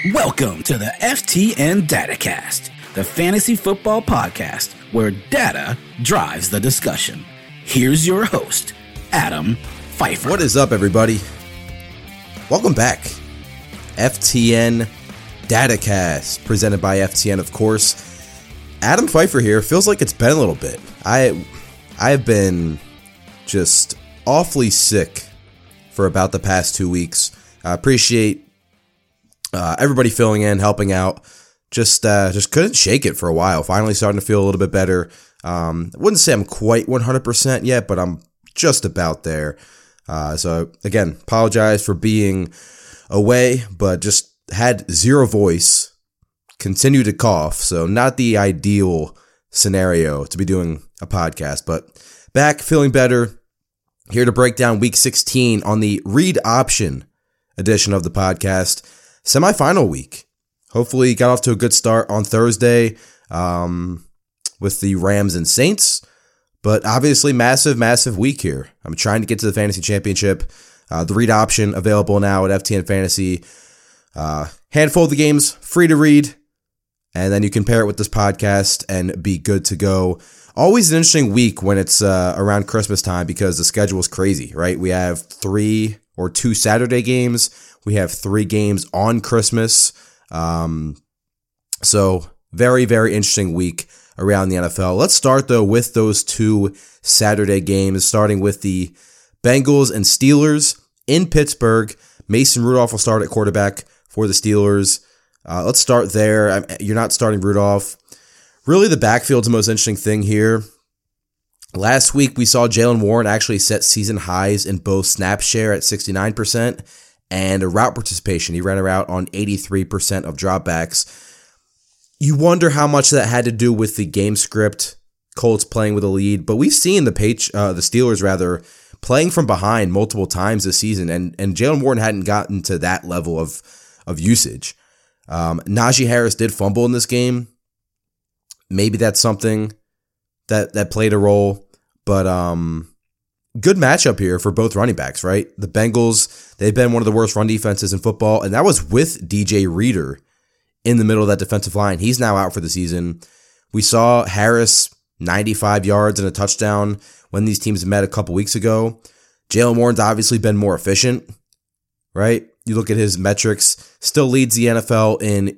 Welcome to the FTN DataCast, the fantasy football podcast where data drives the discussion. Here's your host, Adam Pfeiffer. What is up, everybody? Welcome back. FTN DataCast, presented by FTN, of course. Adam Pfeiffer here. Feels like it's been a little bit. I've been just awfully sick for about the past 2 weeks. I appreciate everybody filling in, helping out. Just couldn't shake it for a while. Finally starting to feel a little bit better. I wouldn't say I'm quite 100% yet, but I'm just about there. So again, apologize for being away, but just had zero voice, continue to cough. So not the ideal scenario to be doing a podcast, but back, feeling better. Here to break down week 16 on the read option edition of the podcast. Semi-final week. Hopefully got off to a good start on Thursday with the Rams and Saints. But obviously massive week here. I'm trying to get to the fantasy championship. The read option available now at FTN Fantasy. Handful of the games, free to read. And then you can pair it with this podcast and be good to go. Always an interesting week when it's around Christmas time because the schedule is crazy, right? We have 3 or 2 Saturday games. We have 3 games on Christmas. So very interesting week around the NFL. Let's start though with those 2 Saturday games, starting with the Bengals and Steelers in Pittsburgh. Mason Rudolph will start at quarterback for the Steelers. Let's start there. You're not starting Rudolph. Really, the backfield's the most interesting thing here. Last week, we saw Jaylen Warren actually set season highs in both snap share at 69% and a route participation. He ran a route on 83% of dropbacks. You wonder how much that had to do with the game script, Colts playing with a lead, but we've seen the Steelers playing from behind multiple times this season, and Jaylen Warren hadn't gotten to that level of usage. Najee Harris did fumble in this game. Maybe that's something that played a role. But good matchup here for both running backs, right? The Bengals, they've been one of the worst run defenses in football, and that was with DJ Reader in the middle of that defensive line. He's now out for the season. We saw Harris 95 yards and a touchdown when these teams met a couple weeks ago. Jaylen Warren's obviously been more efficient, right? You look at his metrics, still leads the NFL in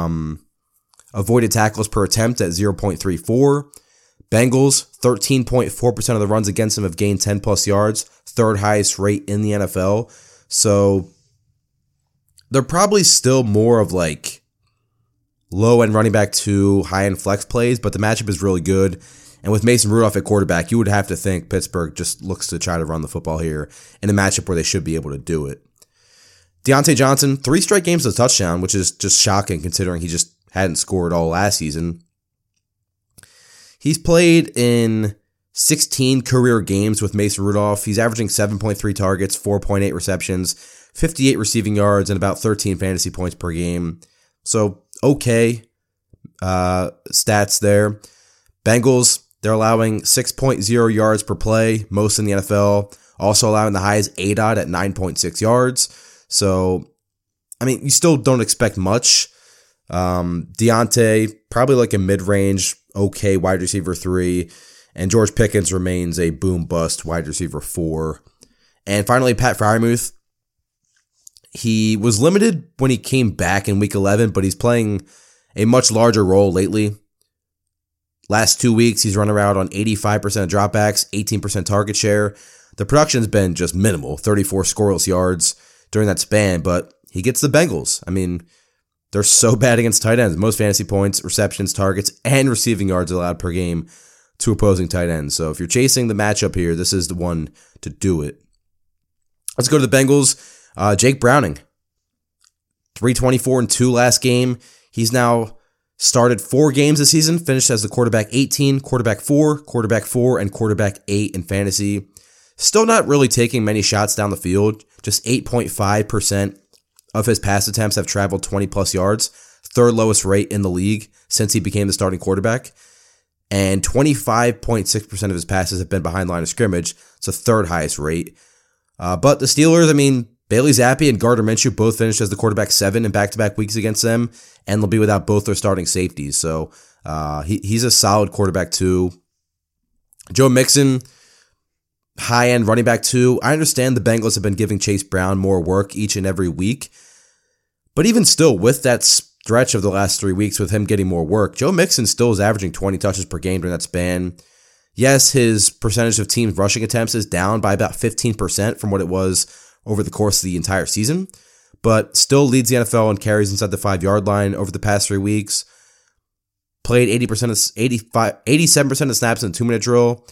avoided tackles per attempt at 0.34. Bengals, 13.4% of the runs against him have gained 10 plus yards, third highest rate in the NFL. So they're probably still more of like low end running back to high end flex plays, but the matchup is really good. And with Mason Rudolph at quarterback, you would have to think Pittsburgh just looks to try to run the football here in a matchup where they should be able to do it. Deontay Johnson, 3 straight games of touchdown, which is just shocking considering he just hadn't scored all last season. He's played in 16 career games with Mason Rudolph. He's averaging 7.3 targets, 4.8 receptions, 58 receiving yards, and about 13 fantasy points per game. So, okay stats there. Bengals, they're allowing 6.0 yards per play, most in the NFL. Also allowing the highest ADOT at 9.6 yards. So, I mean, you still don't expect much. Deontay, probably like a mid-range, okay wide receiver 3, and George Pickens remains a boom-bust wide receiver 4. And finally, Pat Freiermuth. He was limited when he came back in week 11, but he's playing a much larger role lately. Last 2 weeks, he's run around on 85% of dropbacks, 18% target share. The production's been just minimal, 34 scoreless yards during that span, but he gets the Bengals. I mean, they're so bad against tight ends. Most fantasy points, receptions, targets, and receiving yards allowed per game to opposing tight ends. So if you're chasing the matchup here, this is the one to do it. Let's go to the Bengals. Jake Browning, 324-2 last game. He's now started 4 games this season, finished as the quarterback 18, quarterback 4, and quarterback 8 in fantasy. Still not really taking many shots down the field. Just 8.5% of his pass attempts have traveled 20 plus yards, third lowest rate in the league since he became the starting quarterback. And 25.6% of his passes have been behind line of scrimmage. It's the third highest rate. But the Steelers, I mean, Bailey Zappi and Gardner Minshew both finished as the quarterback 7 in back-to-back weeks against them, and they'll be without both their starting safeties. So he's a solid quarterback too. Joe Mixon, high-end running back too. I understand the Bengals have been giving Chase Brown more work each and every week, but even still, with that stretch of the last 3 weeks with him getting more work, Joe Mixon still is averaging 20 touches per game during that span. Yes, his percentage of team rushing attempts is down by about 15% from what it was over the course of the entire season, but still leads the NFL in carries inside the 5-yard line over the past 3 weeks. Played 87% of snaps in the 2-minute drill.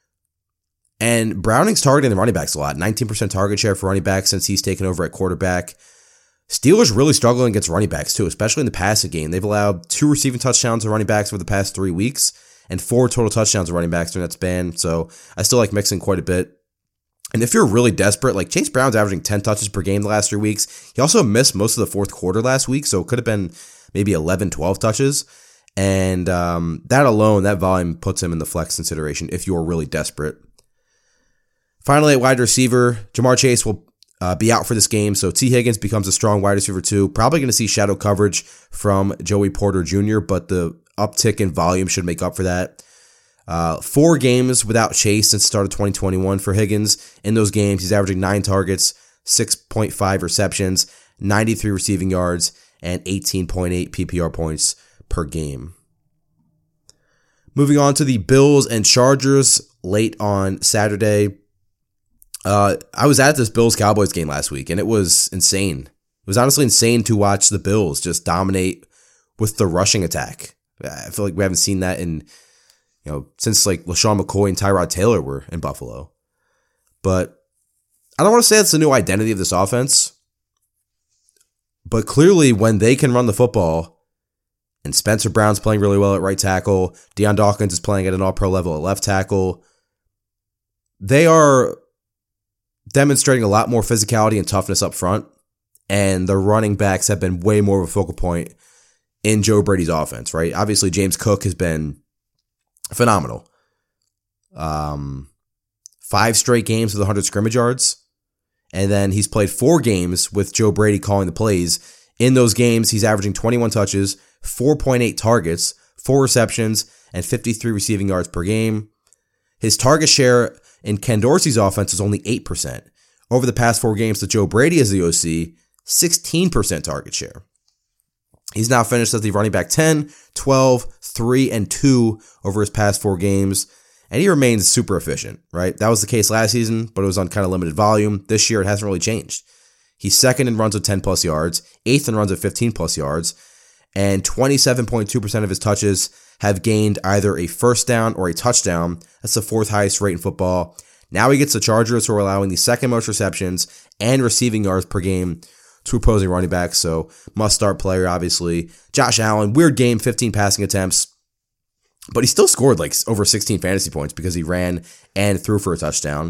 And Browning's targeting the running backs a lot. 19% target share for running backs since he's taken over at quarterback. Steelers really struggling against running backs too, especially in the passing game. They've allowed 2 receiving touchdowns to running backs over the past 3 weeks and 4 total touchdowns to running backs during that span. So I still like Mixon quite a bit. And if you're really desperate, like Chase Brown's averaging 10 touches per game the last 3 weeks. He also missed most of the fourth quarter last week, so it could have been maybe 11, 12 touches. And that alone, that volume puts him in the flex consideration if you're really desperate. Finally, at wide receiver, Jamar Chase will be out for this game, so T. Higgins becomes a strong wide receiver too. Probably going to see shadow coverage from Joey Porter Jr., but the uptick in volume should make up for that. 4 games without Chase since the start of 2021 for Higgins. In those games, he's averaging 9 targets, 6.5 receptions, 93 receiving yards, and 18.8 PPR points per game. Moving on to the Bills and Chargers late on Saturday. I was at this Bills-Cowboys game last week, and it was insane. It was honestly insane to watch the Bills just dominate with the rushing attack. I feel like we haven't seen that since like LaShawn McCoy and Tyrod Taylor were in Buffalo. But I don't want to say that's the new identity of this offense. But clearly when they can run the football, and Spencer Brown's playing really well at right tackle, Deion Dawkins is playing at an all-pro level at left tackle, they are demonstrating a lot more physicality and toughness up front. And the running backs have been way more of a focal point in Joe Brady's offense, right? Obviously, James Cook has been phenomenal. 5 straight games with 100 scrimmage yards. And then he's played 4 games with Joe Brady calling the plays. In those games, he's averaging 21 touches, 4.8 targets, 4 receptions, and 53 receiving yards per game. His target share in Ken Dorsey's offense is only 8%. Over the past 4 games with Joe Brady as the OC, 16% target share. He's now finished as the running back 10, 12, 3, and 2 over his past 4 games, and he remains super efficient, right? That was the case last season, but it was on kind of limited volume. This year, it hasn't really changed. He's second in runs of 10-plus yards, 8th in runs of 15-plus yards, and 27.2% of his touches have gained either a first down or a touchdown. That's the 4th highest rate in football. Now he gets the Chargers, who are allowing the 2nd most receptions and receiving yards per game to opposing running backs, so must-start player, obviously. Josh Allen, weird game, 15 passing attempts, but he still scored like over 16 fantasy points because he ran and threw for a touchdown.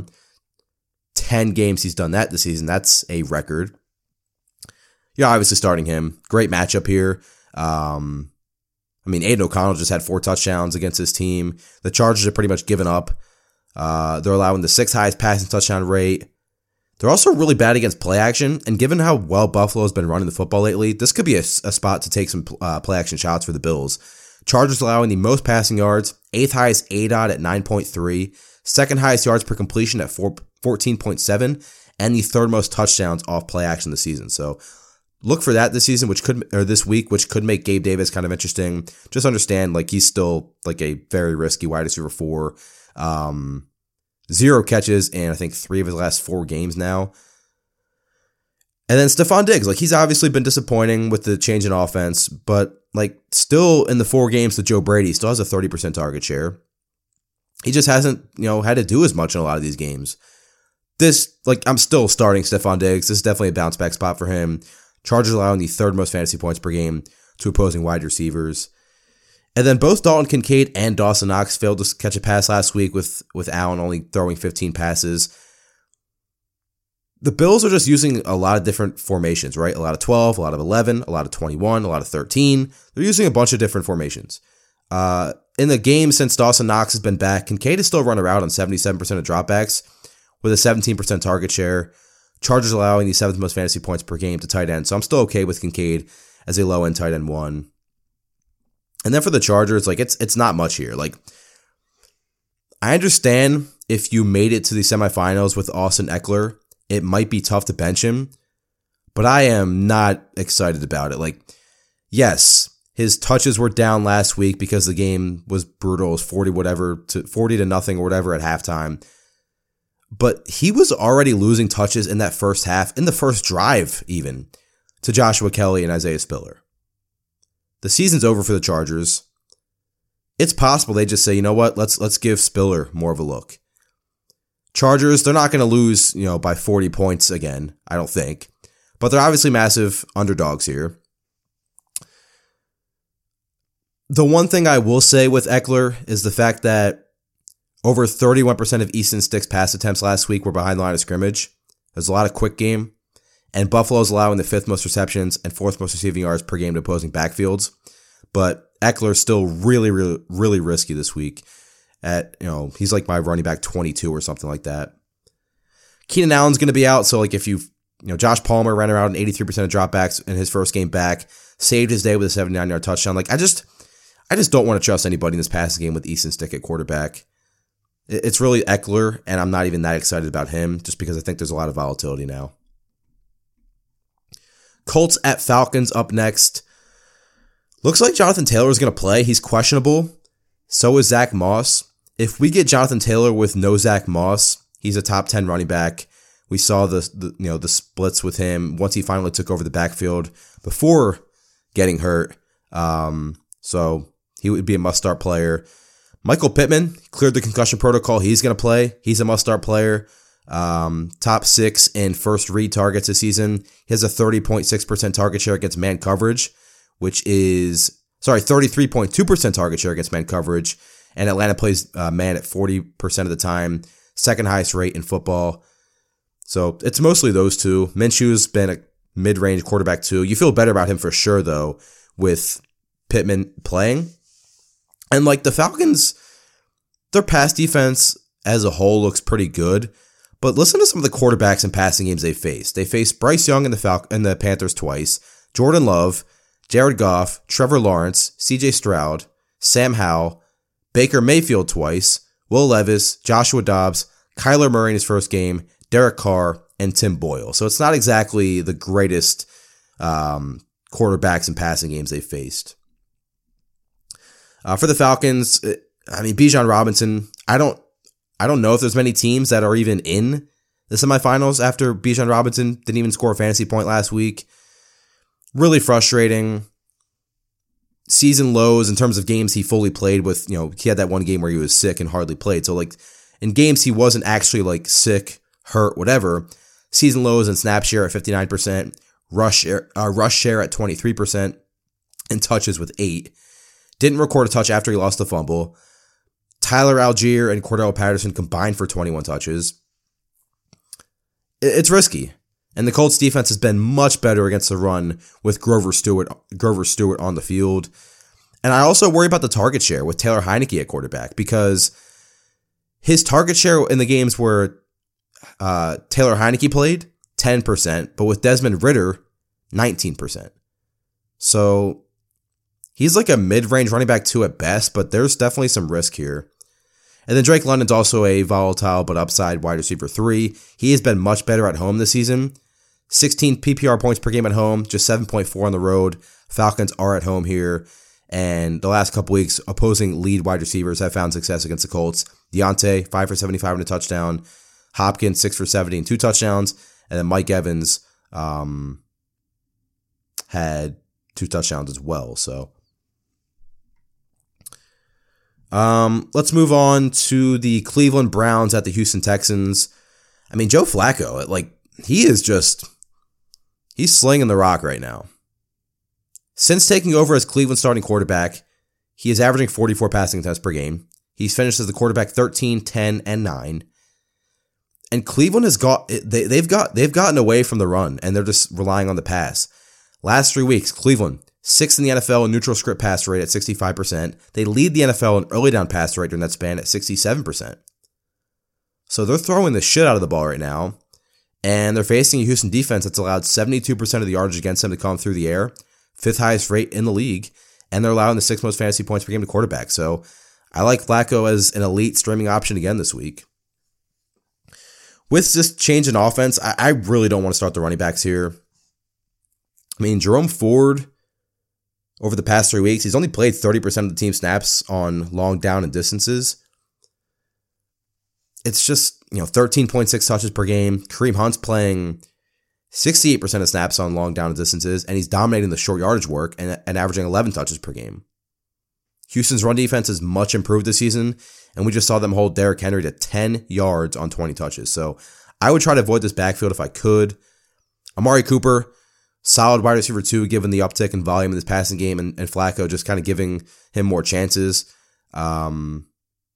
10 games he's done that this season. That's a record. Yeah, obviously starting him. Great matchup here. Aiden O'Connell just had 4 touchdowns against his team. The Chargers are pretty much given up. They're allowing the 6th highest passing touchdown rate. They're also really bad against play action, and given how well Buffalo has been running the football lately, this could be a spot to take some play action shots for the Bills. Chargers allowing the most passing yards, 8th highest ADOT at 9.3, 2nd highest yards per completion at 14.7, and the 3rd most touchdowns off play action this season. So look for that this week, which could make Gabe Davis kind of interesting. Just understand, like, he's still like a very risky wide receiver 4. 0 catches in, I think, 3 of his last 4 games now. And then Stephon Diggs, like, he's obviously been disappointing with the change in offense, but, like, still in the 4 games with Joe Brady, still has a 30% target share. He just hasn't, had to do as much in a lot of these games. I'm still starting Stephon Diggs. This is definitely a bounce back spot for him. Chargers allowing the 3rd most fantasy points per game to opposing wide receivers. And then both Dalton Kincaid and Dawson Knox failed to catch a pass last week with Allen only throwing 15 passes. The Bills are just using a lot of different formations, right? A lot of 12, a lot of 11, a lot of 21, a lot of 13. They're using a bunch of different formations. In the game since Dawson Knox has been back, Kincaid has still run a route on 77% of dropbacks with a 17% target share. Chargers allowing the 7th most fantasy points per game to tight end, so I'm still okay with Kincaid as a low-end tight end 1. And then for the Chargers, like it's not much here. Like, I understand if you made it to the semifinals with Austin Eckler, it might be tough to bench him, but I am not excited about it. Like, yes, his touches were down last week because the game was brutal. It was 40 to nothing or whatever at halftime. But he was already losing touches in that first half, in the first drive even, to Joshua Kelly and Isaiah Spiller. The season's over for the Chargers. It's possible they just say, you know what, let's give Spiller more of a look. Chargers, they're not going to lose, by 40 points again, I don't think. But they're obviously massive underdogs here. The one thing I will say with Eckler is the fact that over 31% of Easton Stick's pass attempts last week were behind the line of scrimmage. There's a lot of quick game. And Buffalo's allowing the 5th most receptions and 4th most receiving yards per game to opposing backfields. But Eckler's still really, really, really risky this week. He's like my running back 22 or something like that. Keenan Allen's going to be out. So like if Josh Palmer ran around 83% of dropbacks in his first game back, saved his day with a 79-yard touchdown. Like I just don't want to trust anybody in this passing game with Easton Stick at quarterback. It's really Eckler, and I'm not even that excited about him just because I think there's a lot of volatility now. Colts at Falcons up next. Looks like Jonathan Taylor is going to play. He's questionable. So is Zach Moss. If we get Jonathan Taylor with no Zach Moss, he's a top 10 running back. We saw the splits with him once he finally took over the backfield before getting hurt. So he would be a must-start player. Michael Pittman cleared the concussion protocol. He's going to play. He's a must-start player. Top 6 in first read targets this season. He has a 30.6% target share against man coverage, which is, 33.2% target share against man coverage. And Atlanta plays man at 40% of the time. Second highest rate in football. So it's mostly those two. Minshew's been a mid-range quarterback too. You feel better about him for sure, though, with Pittman playing. And like the Falcons, their pass defense as a whole looks pretty good. But listen to some of the quarterbacks and passing games they faced. They faced Bryce Young and the Panthers twice, Jordan Love, Jared Goff, Trevor Lawrence, CJ Stroud, Sam Howell, Baker Mayfield twice, Will Levis, Joshua Dobbs, Kyler Murray in his first game, Derek Carr, and Tim Boyle. So it's not exactly the greatest quarterbacks and passing games they faced. For the Falcons, Bijan Robinson, I don't know if there's many teams that are even in the semifinals after Bijan Robinson didn't even score a fantasy point last week. Really frustrating. Season lows in terms of games he fully played with, he had that one game where he was sick and hardly played. So like in games he wasn't actually like sick, hurt, whatever. Season lows and snap share at 59%, rush share at 23%, and touches with 8. Didn't record a touch after he lost the fumble. Tyler Algier and Cordell Patterson combined for 21 touches. It's risky. And the Colts defense has been much better against the run with Grover Stewart on the field. And I also worry about the target share with Taylor Heineke at quarterback because his target share in the games where Taylor Heineke played, 10%, but with Desmond Ridder, 19%. So he's like a mid-range running back 2 at best, but there's definitely some risk here. And then Drake London's also a volatile but upside wide receiver 3. He has been much better at home this season. 16 PPR points per game at home, just 7.4 on the road. Falcons are at home here. And the last couple weeks, opposing lead wide receivers have found success against the Colts. Deontay, 5 for 75 and a touchdown. Hopkins, 6 for 70 and 2 touchdowns. And then Mike Evans had 2 touchdowns as well. So let's move on to the Cleveland Browns at the Houston Texans. Joe Flacco, he's slinging the rock right now. Since taking over as Cleveland's starting quarterback, he is averaging 44 passing attempts per game. He's finished as the quarterback 13, 10, and 9. And Cleveland they've gotten away from the run, and they're just relying on the pass. Last 3 weeks, Cleveland, 6th in the NFL in neutral script pass rate at 65%. They lead the NFL in early down pass rate during that span at 67%. So they're throwing the shit out of the ball right now. And they're facing a Houston defense that's allowed 72% of the yardage against them to come through the air, 5th highest rate in the league, and they're allowing the 6th most fantasy points per game to quarterback. So I like Flacco as an elite streaming option again this week. With this change in offense, I really don't want to start the running backs here. I mean, Jerome Ford, over the past 3 weeks, he's only played 30% of the team snaps on long down and distances. It's just, 13.6 touches per game. Kareem Hunt's playing 68% of snaps on long down and distances, and he's dominating the short yardage work and averaging 11 touches per game. Houston's run defense is much improved this season, and we just saw them hold Derrick Henry to 10 yards on 20 touches. So I would try to avoid this backfield if I could. Amari Cooper, solid wide receiver 2, given the uptick in volume in this passing game, and Flacco just kind of giving him more chances. I'm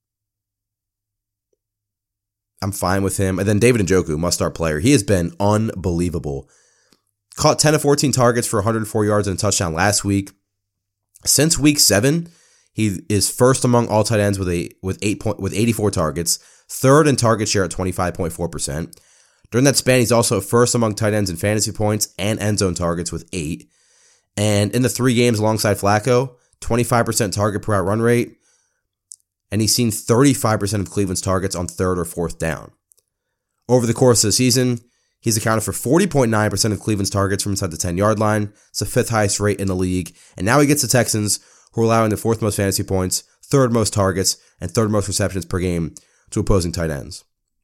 fine with him. And then David Njoku, must-start player. He has been unbelievable. Caught 10 of 14 targets for 104 yards and a touchdown last week. Since week 7, he is first among all tight ends with 84 targets, third in target share at 25.4%. During that span, he's also first among tight ends in fantasy points and end zone targets with 8. And in the 3 games alongside Flacco, 25% target per out run rate, and he's seen 35% of Cleveland's targets on 3rd or 4th down. Over the course of the season, he's accounted for 40.9% of Cleveland's targets from inside the 10-yard line. It's the 5th highest rate in the league. And now he gets the Texans, who are allowing the 4th most fantasy points, 3rd most targets, and 3rd most receptions per game to opposing tight ends.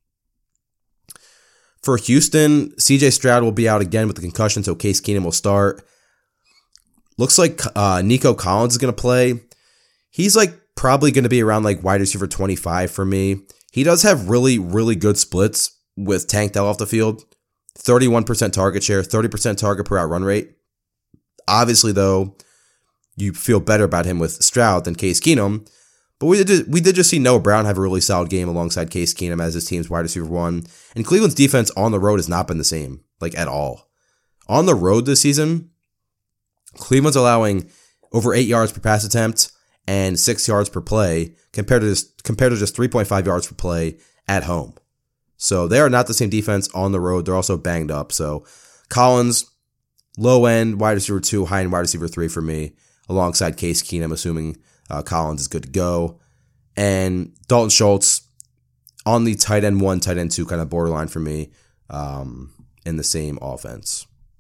For Houston, CJ Stroud will be out again with the concussion, so Case Keenum will start. Looks like Nico Collins is going to play. He's probably going to be around wide receiver 25 for me. He does have really, really good splits with Tank Dell off the field. 31% target share, 30% target per out run rate. Obviously, though, you feel better about him with Stroud than Case Keenum. But we did just see Noah Brown have a really solid game alongside Case Keenum as his team's wide receiver 1. And Cleveland's defense on the road has not been the same, at all. On the road this season, Cleveland's allowing over 8 yards per pass attempt and 6 yards per play compared to just 3.5 yards per play at home. So they are not the same defense on the road. They're also banged up. So Collins, low end wide receiver 2, high end wide receiver 3 for me, alongside Case Keenum, assuming Collins is good to go. And Dalton Schultz on the tight end 1, tight end 2 kind of borderline for me in the same offense.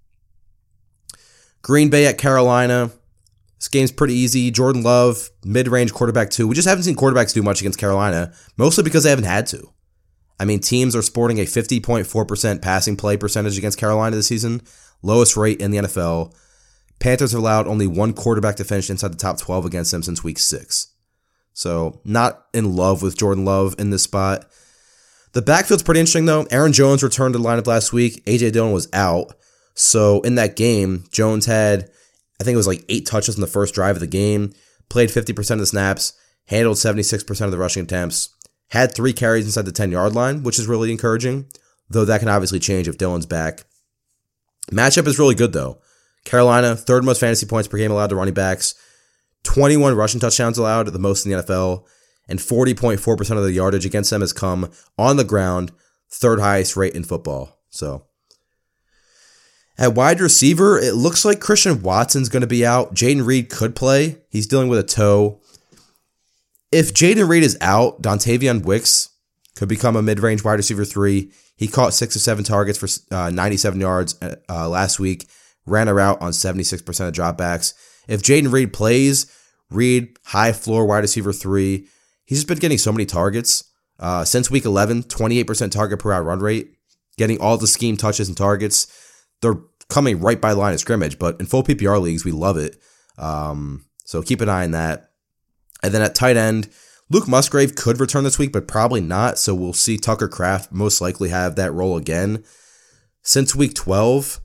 Green Bay at Carolina. This game's pretty easy. Jordan Love, mid-range quarterback 2. We just haven't seen quarterbacks do much against Carolina, mostly because they haven't had to. I mean, teams are sporting a 50.4% passing play percentage against Carolina this season, lowest rate in the NFL. Panthers have allowed only 1 quarterback to finish inside the top 12 against them since week 6. So, not in love with Jordan Love in this spot. The backfield's pretty interesting, though. Aaron Jones returned to the lineup last week. A.J. Dillon was out. So, in that game, Jones had, I think it was 8 touches in the first drive of the game, played 50% of the snaps, handled 76% of the rushing attempts, had 3 carries inside the 10-yard line, which is really encouraging, though that can obviously change if Dillon's back. Matchup is really good, though. Carolina, 3rd most fantasy points per game allowed to running backs, 21 rushing touchdowns allowed, the most in the NFL, and 40.4% of the yardage against them has come on the ground, 3rd highest rate in football. So, at wide receiver, it looks like Christian Watson's going to be out. Jayden Reed could play. He's dealing with a toe. If Jayden Reed is out, Dontavian Wicks could become a mid-range wide receiver 3. He caught 6 or 7 targets for 97 yards last week, ran a route on 76% of dropbacks. If Jayden Reed plays, Reed, high floor wide receiver 3, he's just been getting so many targets. Since week 11, 28% target per out run rate, getting all the scheme touches and targets. They're coming right by line of scrimmage, but in full PPR leagues, we love it. So keep an eye on that. And then at tight end, Luke Musgrave could return this week, but probably not. So we'll see Tucker Kraft most likely have that role again. Since week 12,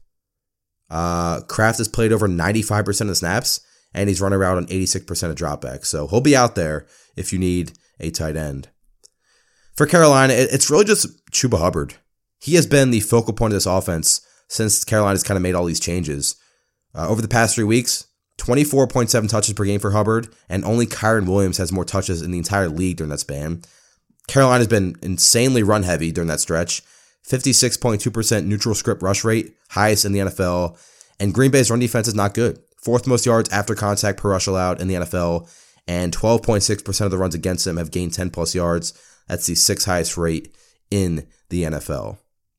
Kraft has played over 95% of the snaps, and he's running around on 86% of dropbacks. So he'll be out there if you need a tight end. For Carolina, it's really just Chuba Hubbard. He has been the focal point of this offense since Carolina's kind of made all these changes. Over the past 3 weeks, 24.7 touches per game for Hubbard, and only Kyron Williams has more touches in the entire league during that span. Carolina's been insanely run-heavy during that stretch. 56.2% neutral script rush rate, highest in the NFL. And Green Bay's run defense is not good. 4th most yards after contact per rush allowed in the NFL. And 12.6% of the runs against them have gained 10 plus yards. That's the 6th highest rate in the NFL.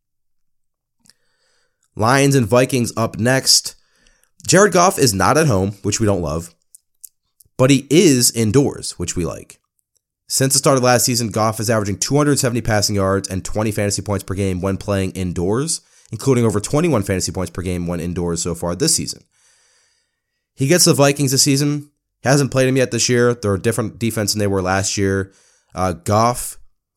Lions and Vikings up next. Jared Goff is not at home, which we don't love, but he is indoors, which we like. Since the start of last season, Goff is averaging 270 passing yards and 20 fantasy points per game when playing indoors, including over 21 fantasy points per game when indoors so far this season. He gets the Vikings this season. He hasn't played them yet this year. They're a different defense than they were last year. Goff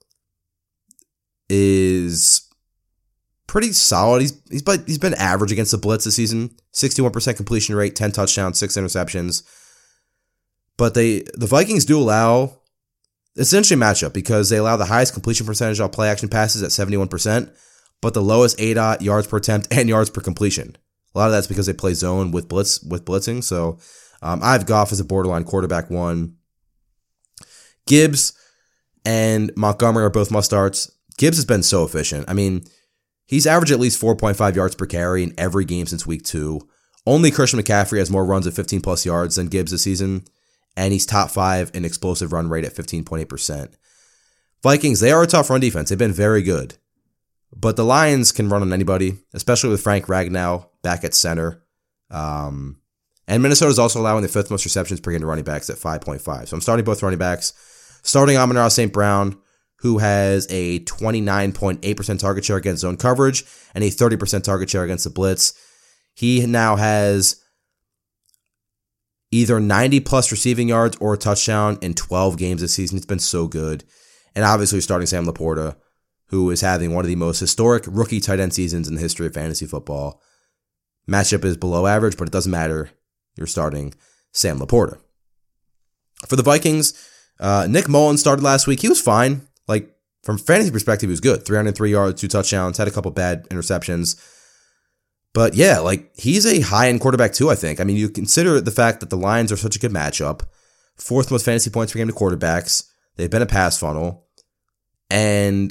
is pretty solid. He's been average against the blitz this season. 61% completion rate, 10 touchdowns, 6 interceptions. But the Vikings do allow, it's an interesting matchup because they allow the highest completion percentage on play action passes at 71%, but the lowest ADOT, yards per attempt, and yards per completion. A lot of that's because they play zone with blitzing. So I have Goff as a borderline quarterback 1. Gibbs and Montgomery are both must starts. Gibbs has been so efficient. I mean, he's averaged at least 4.5 yards per carry in every game since week 2. Only Christian McCaffrey has more runs at 15 plus yards than Gibbs this season, and he's top 5 in explosive run rate at 15.8%. Vikings, they are a tough run defense. They've been very good. But the Lions can run on anybody, especially with Frank Ragnow back at center. And Minnesota is also allowing the 5th most receptions per game to running backs at 5.5. So I'm starting both running backs. Starting Amon-Ra St. Brown, who has a 29.8% target share against zone coverage and a 30% target share against the blitz. He now has either 90 plus receiving yards or a touchdown in 12 games this season. It's been so good. And obviously starting Sam Laporta, who is having one of the most historic rookie tight end seasons in the history of fantasy football. Matchup is below average, but it doesn't matter. You're starting Sam Laporta. For the Vikings, Nick Mullins started last week. He was fine. Like, from fantasy perspective, he was good. 303 yards, 2 touchdowns, had a couple bad interceptions. But yeah, like, he's a high-end quarterback too, I think. I mean, you consider the fact that the Lions are such a good matchup. 4th most fantasy points per game to quarterbacks. They've been a pass funnel. And,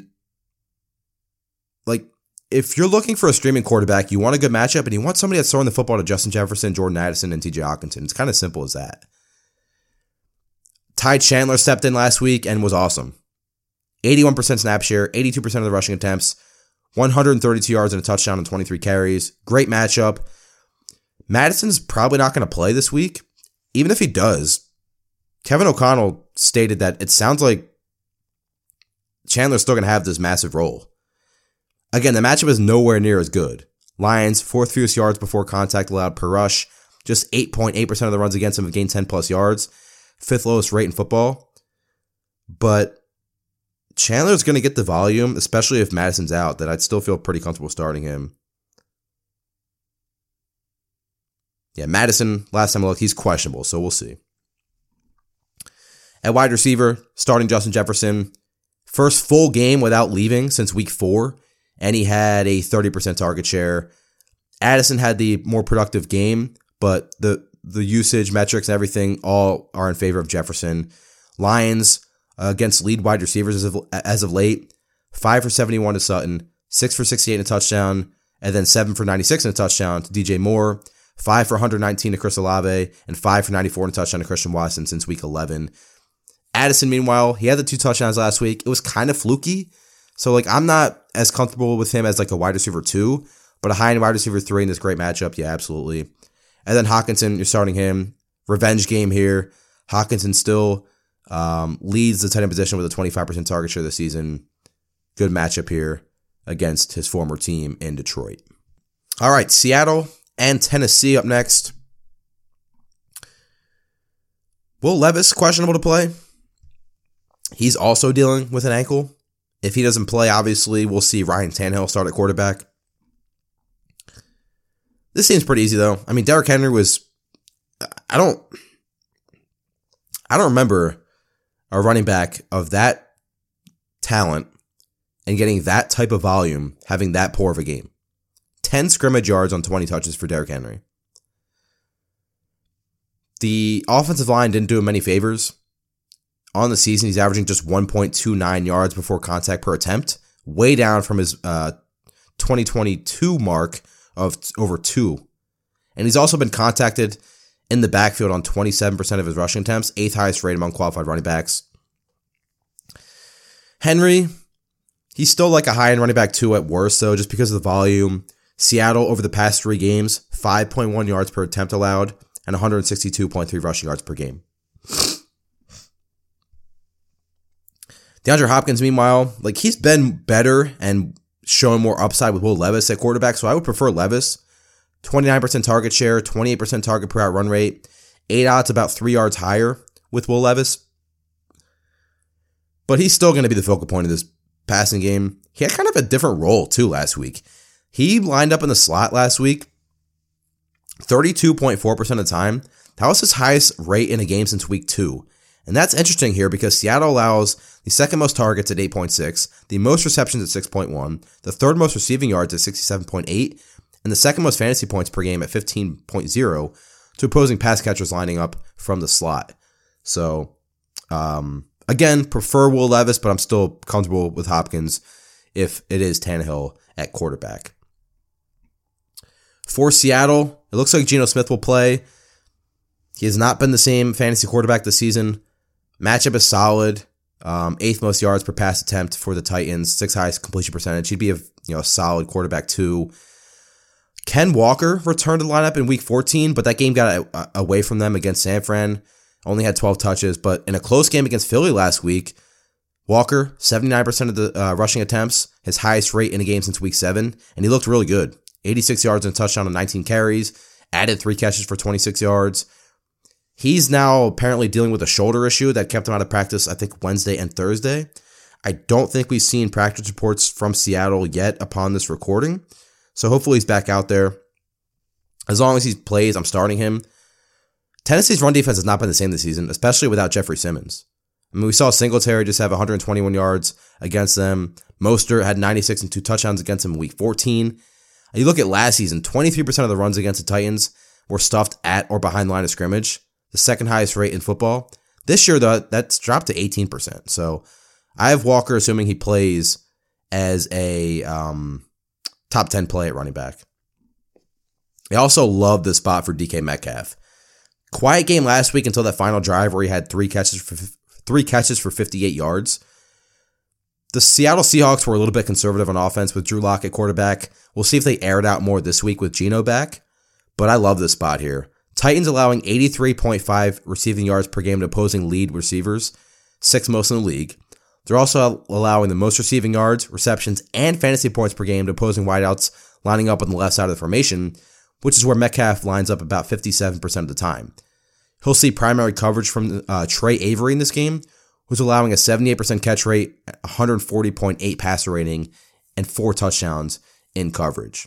like, if you're looking for a streaming quarterback, you want a good matchup, and you want somebody that's throwing the football to Justin Jefferson, Jordan Addison, and TJ Hockenson. It's kind of simple as that. Ty Chandler stepped in last week and was awesome. 81% snap share, 82% of the rushing attempts, 132 yards and a touchdown on 23 carries. Great matchup. Madison's probably not going to play this week. Even if he does, Kevin O'Connell stated that it sounds like Chandler's still going to have this massive role. Again, the matchup is nowhere near as good. Lions, 4th fewest yards before contact allowed per rush. Just 8.8% of the runs against him have gained 10 plus yards. 5th lowest rate in football. But Chandler's going to get the volume, especially if Madison's out, that I'd still feel pretty comfortable starting him. Yeah, Madison, last time I looked, he's questionable, so we'll see. At wide receiver, starting Justin Jefferson. First full game without leaving since week 4, and he had a 30% target share. Addison had the more productive game, but the usage metrics and everything all are in favor of Jefferson. Lions, against lead wide receivers as of late, 5 for 71 to Sutton, 6 for 68 in a touchdown, and then 7 for 96 in a touchdown to DJ Moore, 5 for 119 to Chris Olave, and 5 for 94 in a touchdown to Christian Watson since week 11. Addison, meanwhile, he had the 2 touchdowns last week. It was kind of fluky, so like I'm not as comfortable with him as like a wide receiver 2, but a high-end wide receiver 3 in this great matchup, yeah, absolutely. And then Hockenson, you're starting him. Revenge game here. Hockenson still leads the tight end position with a 25% target share this season. Good matchup here against his former team in Detroit. All right, Seattle and Tennessee up next. Will Levis questionable to play? He's also dealing with an ankle. If he doesn't play, obviously, we'll see Ryan Tannehill start at quarterback. This seems pretty easy, though. I mean, Derrick Henry was... I don't remember a running back of that talent and getting that type of volume, having that poor of a game. 10 scrimmage yards on 20 touches for Derrick Henry. The offensive line didn't do him many favors. On the season, he's averaging just 1.29 yards before contact per attempt, way down from his 2022 mark of over 2. And he's also been contacted in the backfield on 27% of his rushing attempts, 8th highest rate among qualified running backs. Henry, he's still like a high-end running back 2 at worst, though, just because of the volume. Seattle, over the past 3 games, 5.1 yards per attempt allowed and 162.3 rushing yards per game. DeAndre Hopkins, meanwhile, like he's been better and showing more upside with Will Levis at quarterback, so I would prefer Levis. 29% target share, 28% target per out run rate, 8 odds about 3 yards higher with Will Levis. But he's still going to be the focal point of this passing game. He had kind of a different role too last week. He lined up in the slot last week 32.4% of the time. That was his highest rate in a game since week 2. And that's interesting here because Seattle allows the second most targets at 8.6, the most receptions at 6.1, the third most receiving yards at 67.8, and the second most fantasy points per game at 15.0 to opposing pass catchers lining up from the slot. So, again, prefer Will Levis, but I'm still comfortable with Hopkins if it is Tannehill at quarterback. For Seattle, it looks like Geno Smith will play. He has not been the same fantasy quarterback this season. Matchup is solid. 8th most yards per pass attempt for the Titans. 6th highest completion percentage. He'd be a solid quarterback too. Ken Walker returned to the lineup in week 14, but that game got away from them against San Fran. Only had 12 touches, but in a close game against Philly last week, Walker, 79% of the rushing attempts, his highest rate in a game since week 7, and he looked really good. 86 yards and a touchdown on 19 carries, added 3 catches for 26 yards. He's now apparently dealing with a shoulder issue that kept him out of practice, I think, Wednesday and Thursday. I don't think we've seen practice reports from Seattle yet upon this recording, so hopefully he's back out there. As long as he plays, I'm starting him. Tennessee's run defense has not been the same this season, especially without Jeffrey Simmons. I mean, we saw Singletary just have 121 yards against them. Mostert had 96 and 2 touchdowns against them in week 14. And you look at last season, 23% of the runs against the Titans were stuffed at or behind the line of scrimmage, the second highest rate in football. This year, though, that's dropped to 18%. So I have Walker assuming he plays as a top 10 play at running back. I also love this spot for DK Metcalf. Quiet game last week until that final drive where he had 3 catches for 58 yards. The Seattle Seahawks were a little bit conservative on offense with Drew Lock at quarterback. We'll see if they air it out more this week with Geno back. But I love this spot here. Titans allowing 83.5 receiving yards per game to opposing lead receivers, 6th most in the league. They're also allowing the most receiving yards, receptions, and fantasy points per game to opposing wideouts lining up on the left side of the formation, which is where Metcalf lines up about 57% of the time. He'll see primary coverage from Trey Avery in this game, who's allowing a 78% catch rate, 140.8 passer rating, and 4 touchdowns in coverage.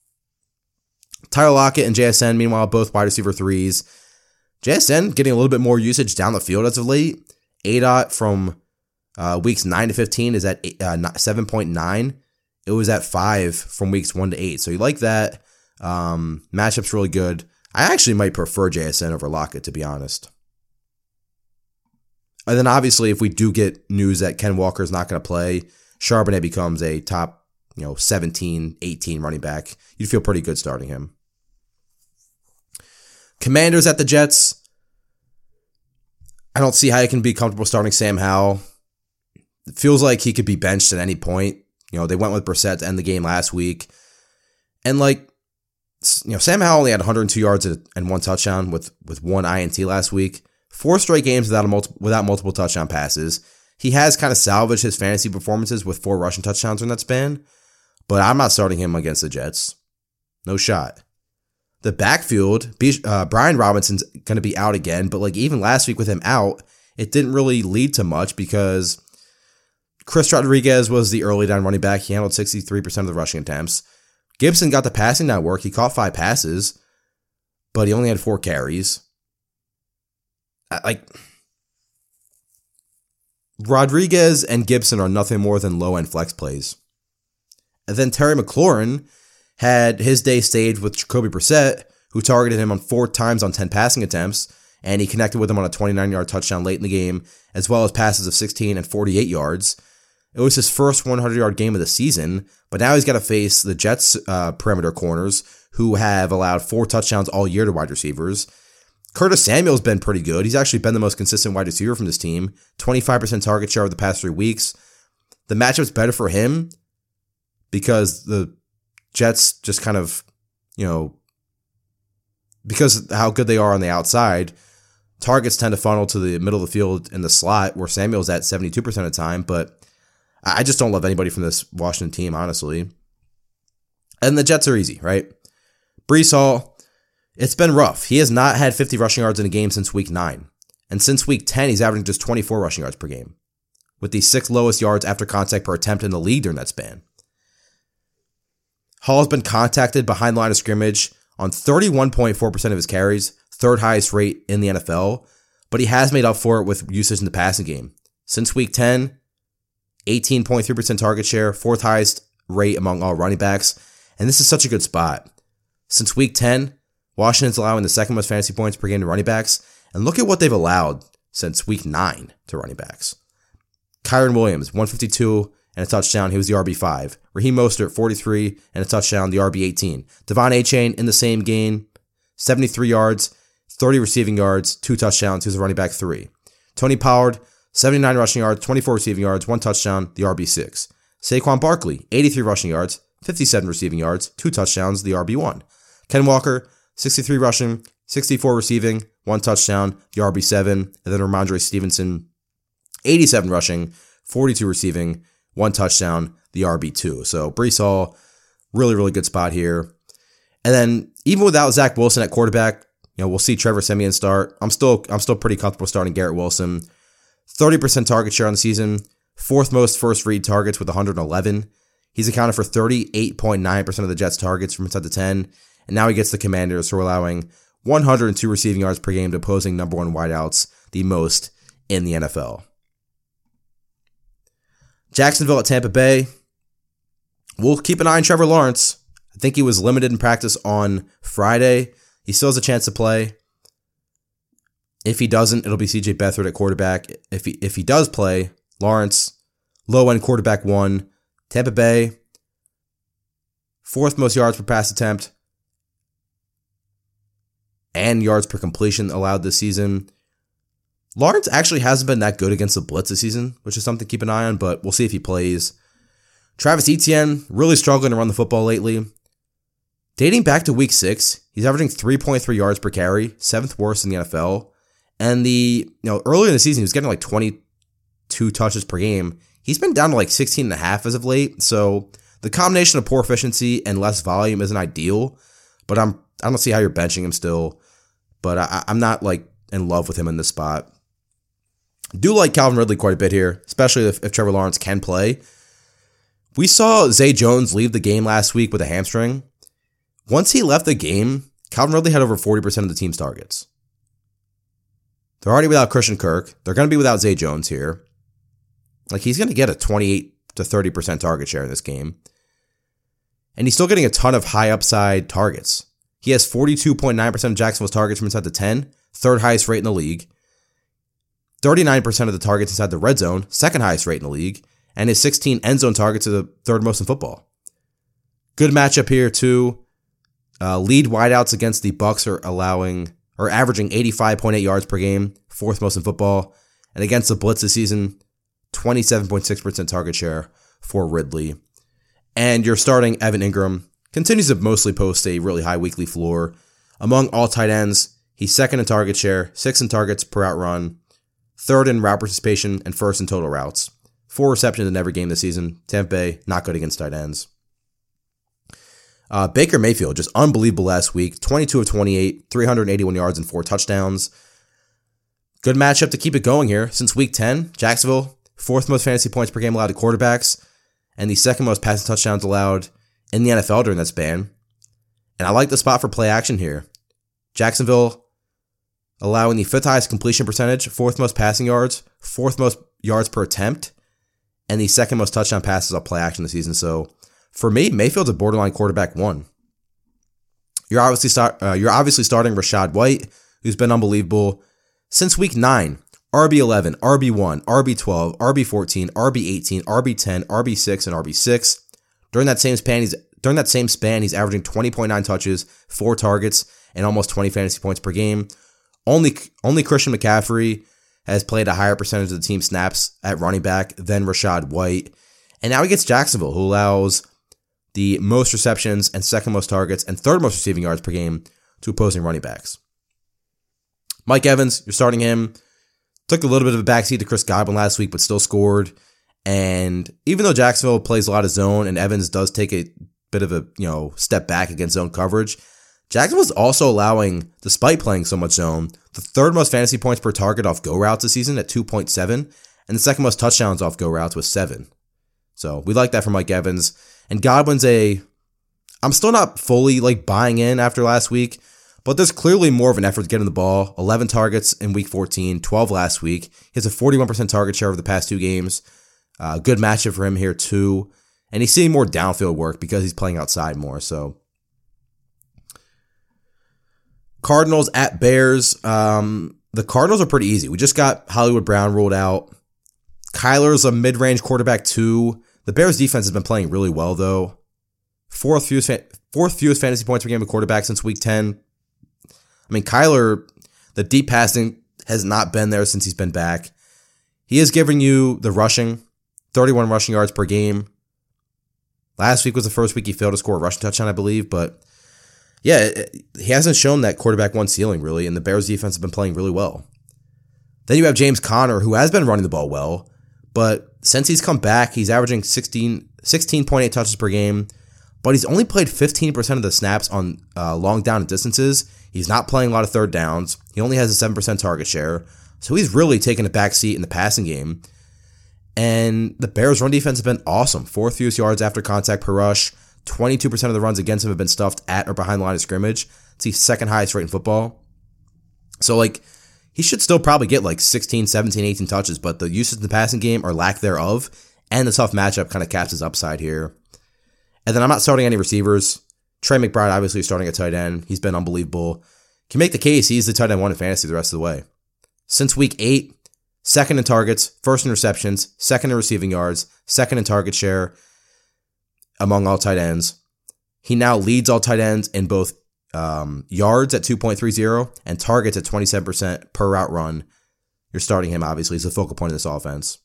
Tyler Lockett and JSN, meanwhile, both wide receiver 3s. JSN getting a little bit more usage down the field as of late. ADOT from weeks 9 to 15 is at 7.9. It was at 5 from weeks 1 to 8. So you like that. Matchup's really good. I actually might prefer JSN over Lockett, to be honest. And then obviously, if we do get news that Ken Walker is not going to play, Charbonnet becomes a top 17, 18 running back. You'd feel pretty good starting him. Commanders at the Jets. I don't see how you can be comfortable starting Sam Howell. It feels like he could be benched at any point. They went with Brissett to end the game last week. And Sam Howell only had 102 yards and 1 touchdown with 1 INT last week. 4 straight games without multiple touchdown passes. He has kind of salvaged his fantasy performances with 4 rushing touchdowns in that span, but I'm not starting him against the Jets. No shot. The backfield, Brian Robinson's going to be out again, but even last week with him out, it didn't really lead to much because Chris Rodriguez was the early down running back. He handled 63% of the rushing attempts. Gibson got the passing network. He caught 5 passes, but he only had 4 carries. Rodriguez and Gibson are nothing more than low-end flex plays. And then Terry McLaurin had his day staged with Jacoby Brissett, who targeted him on 4 times on 10 passing attempts, and he connected with him on a 29-yard touchdown late in the game, as well as passes of 16 and 48 yards. It was his first 100-yard game of the season, but now he's got to face the Jets' perimeter corners, who have allowed 4 touchdowns all year to wide receivers. Curtis Samuel's been pretty good. He's actually been the most consistent wide receiver from this team. 25% target share over the past 3 weeks. The matchup's better for him because the Jets just kind of, because of how good they are on the outside, targets tend to funnel to the middle of the field in the slot where Samuel's at 72% of the time, but I just don't love anybody from this Washington team, honestly. And the Jets are easy, right? Breece Hall, it's been rough. He has not had 50 rushing yards in a game since week 9. And since week 10, he's averaging just 24 rushing yards per game, with the 6th lowest yards after contact per attempt in the league during that span. Hall has been contacted behind the line of scrimmage on 31.4% of his carries, 3rd highest rate in the NFL, but he has made up for it with usage in the passing game. Since week 10, 18.3% target share, 4th highest rate among all running backs, and this is such a good spot. Since week 10, Washington's allowing the 2nd most fantasy points per game to running backs, and look at what they've allowed since week 9 to running backs. Kyren Williams, 152 and a touchdown, he was the RB5. Raheem Mostert, 43 and a touchdown, the RB18. Devon Achane in the same game, 73 yards, 30 receiving yards, 2 touchdowns, he was a running back 3. Tony Pollard, 79 rushing yards, 24 receiving yards, 1 touchdown, the RB6. Saquon Barkley, 83 rushing yards, 57 receiving yards, 2 touchdowns, the RB1. Ken Walker, 63 rushing, 64 receiving, 1 touchdown, the RB7. And then Ramondre Stevenson, 87 rushing, 42 receiving, 1 touchdown, the RB2. So Breece Hall, really, really good spot here. And then even without Zach Wilson at quarterback, we'll see Trevor Siemian start. I'm still pretty comfortable starting Garrett Wilson. 30% target share on the season, 4th most first read targets with 111. He's accounted for 38.9% of the Jets' targets from inside the 10, and now he gets the Commanders, who are allowing 102 receiving yards per game to opposing number 1 wideouts, the most in the NFL. Jacksonville at Tampa Bay. We'll keep an eye on Trevor Lawrence. I think he was limited in practice on Friday. He still has a chance to play. If he doesn't, it'll be CJ Beathard at quarterback. If he does play, Lawrence, low-end quarterback 1. Tampa Bay, 4th most yards per pass attempt and yards per completion allowed this season. Lawrence actually hasn't been that good against the blitz this season, which is something to keep an eye on, but we'll see if he plays. Travis Etienne, really struggling to run the football lately. Dating back to week 6, he's averaging 3.3 yards per carry, 7th worst in the NFL. And earlier in the season, he was getting like 22 touches per game. He's been down to like 16.5 as of late. So the combination of poor efficiency and less volume isn't ideal, but I don't see how you're benching him still. But I'm not like in love with him in this spot. Do like Calvin Ridley quite a bit here, especially if Trevor Lawrence can play. We saw Zay Jones leave the game last week with a hamstring. Once he left the game, Calvin Ridley had over 40% of the team's targets. They're already without Christian Kirk. They're going to be without Zay Jones here. Like, he's going to get a 28 to 30% target share in this game. And he's still getting a ton of high upside targets. He has 42.9% of Jacksonville's targets from inside the 10, 3rd highest rate in the league. 39% of the targets inside the red zone, 2nd highest rate in the league. And his 16 end zone targets are the 3rd most in football. Good matchup here, too. Lead wideouts against the Bucs are averaging 85.8 yards per game, 4th most in football. And against the blitz this season, 27.6% target share for Ridley. And you're starting Evan Ingram. Continues to mostly post a really high weekly floor. Among all tight ends, he's 2nd in target share, 6th in targets per out run, 3rd in route participation, and 1st in total routes. 4 receptions in every game this season. Tampa Bay, not good against tight ends. Baker Mayfield, just unbelievable last week. 22 of 28, 381 yards and 4 touchdowns. Good matchup to keep it going here. Since week 10, Jacksonville, 4th most fantasy points per game allowed to quarterbacks, and the 2nd most passing touchdowns allowed in the NFL during that span. And I like the spot for play action here. Jacksonville allowing the 5th highest completion percentage, 4th most passing yards, 4th most yards per attempt, and the 2nd most touchdown passes off play action this season. So for me, Mayfield's a borderline quarterback 1. You're obviously starting Rachaad White, who's been unbelievable. Since week 9, RB11, RB1, RB12, RB14, RB18, RB10, RB6, and RB6. During that same span, he's averaging 20.9 touches, 4 targets, and almost 20 fantasy points per game. Only Christian McCaffrey has played a higher percentage of the team snaps at running back than Rachaad White. And now he gets Jacksonville, who allows the most receptions and second most targets and third most receiving yards per game to opposing running backs. Mike Evans, you're starting him. Took a little bit of a backseat to Chris Godwin last week, but still scored. And even though Jacksonville plays a lot of zone and Evans does take a bit of a step back against zone coverage, Jacksonville's also allowing, despite playing so much zone, the third most fantasy points per target off go routes this season at 2.7, and the second most touchdowns off go routes with 7. So we like that for Mike Evans. And Godwin's I'm still not fully buying in after last week, but there's clearly more of an effort to get him the ball. 11 targets in week 14, 12 last week. He has a 41% target share over the past 2 games. Good matchup for him here too. And he's seeing more downfield work because he's playing outside more. So Cardinals at Bears. The Cardinals are pretty easy. We just got Hollywood Brown ruled out. Kyler's a mid-range quarterback too. The Bears defense has been playing really well though. Fourth fewest fantasy points per game of quarterback since week 10. I mean, Kyler, the deep passing has not been there since he's been back. He is giving you the rushing, 31 rushing yards per game. Last week was the first week he failed to score a rushing touchdown, I believe. But yeah, he hasn't shown that quarterback one ceiling, really, and the Bears defense has been playing really well. Then you have James Conner, who has been running the ball well, but since he's come back, he's averaging 16.8 touches per game, but he's only played 15% of the snaps on long down and distances. He's not playing a lot of third downs. He only has a 7% target share. So he's really taken a back seat in the passing game. And the Bears' run defense has been awesome. 4th fewest yards after contact per rush. 22% of the runs against him have been stuffed at or behind the line of scrimmage. It's the second highest rate in football. So, he should still probably get 16, 17, 18 touches, but the usage in the passing game or lack thereof and the tough matchup kind of caps his upside here. And then I'm not starting any receivers. Trey McBride obviously starting at tight end. He's been unbelievable. Can make the case he's the tight end 1 in fantasy the rest of the way. Since week 8, second in targets, first in receptions, second in receiving yards, second in target share among all tight ends. He now leads all tight ends in both yards at 2.30 and targets at 27% per route run. You're starting him, obviously. He's the focal point of this offense.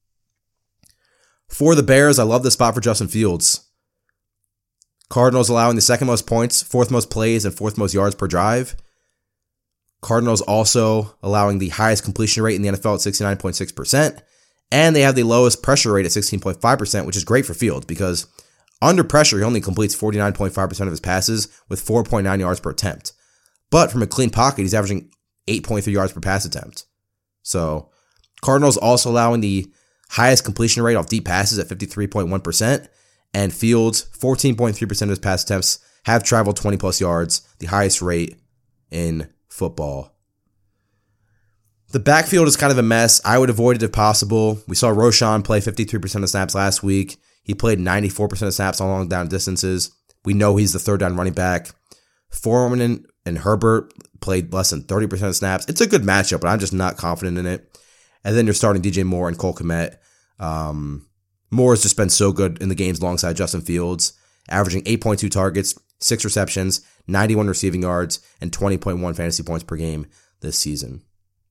For the Bears, I love the spot for Justin Fields. Cardinals allowing the second most points, 4th most plays, and 4th most yards per drive. Cardinals also allowing the highest completion rate in the NFL at 69.6%. And they have the lowest pressure rate at 16.5%, which is great for Fields because under pressure, he only completes 49.5% of his passes with 4.9 yards per attempt. But from a clean pocket, he's averaging 8.3 yards per pass attempt. So Cardinals also allowing the highest completion rate off deep passes at 53.1%. And Fields, 14.3% of his pass attempts have traveled 20 plus yards, the highest rate in football. The backfield is kind of a mess. I would avoid it if possible. We saw Roschon play 53% of snaps last week. He played 94% of snaps on long down distances. We know he's the third down running back. Foreman and Herbert played less than 30% of snaps. It's a good matchup, but I'm just not confident in it. And then you're starting DJ Moore and Cole Kmet. Moore has just been so good in the games alongside Justin Fields, averaging 8.2 targets, 6 receptions, 91 receiving yards, and 20.1 fantasy points per game this season.